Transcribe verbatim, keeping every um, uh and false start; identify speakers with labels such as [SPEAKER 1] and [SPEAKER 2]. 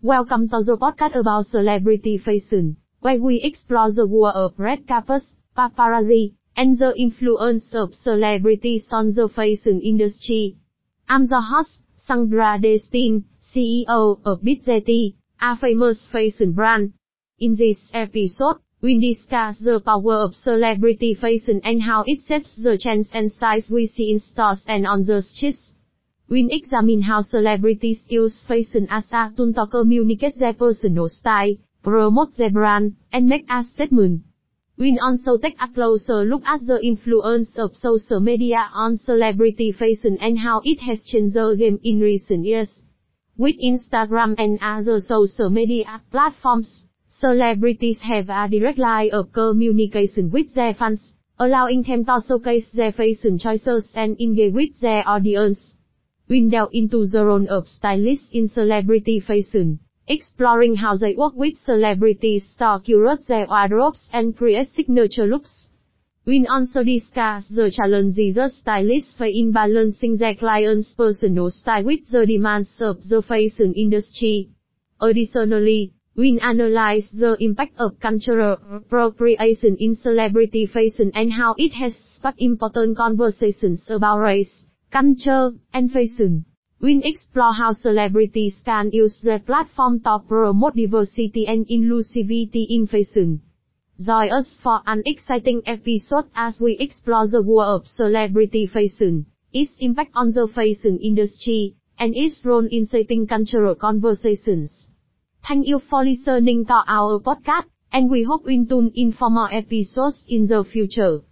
[SPEAKER 1] Welcome to the podcast about celebrity fashion, where we explore the world of red carpets, paparazzi, and the influence of celebrities on the fashion industry. I'm the host, Sandra Destin, C E O of Bizetti, a famous fashion brand. In this episode, we discuss the power of celebrity fashion and how it shapes the trends and styles we see in stores and on the streets. We examine how celebrities use fashion as a tool to communicate their personal style, promote their brand, and make a statement. We also take a closer look at the influence of social media on celebrity fashion and how it has changed the game in recent years. With Instagram and other social media platforms, celebrities have a direct line of communication with their fans, allowing them to showcase their fashion choices and engage with their audience. We delve into the role of stylists in celebrity fashion, exploring how they work with celebrities to curate their wardrobes and create signature looks. We also discuss the challenges that stylists face in balancing their clients' personal style with the demands of the fashion industry. Additionally, we analyze the impact of cultural appropriation in celebrity fashion and how it has sparked important conversations about race, culture, and fashion. We explore how celebrities can use their platform to promote diversity and inclusivity in fashion. Join us for an exciting episode as we explore the world of celebrity fashion, its impact on the fashion industry, and its role in shaping cultural conversations. Thank you for listening to our podcast, and we hope you tune in for more episodes in the future.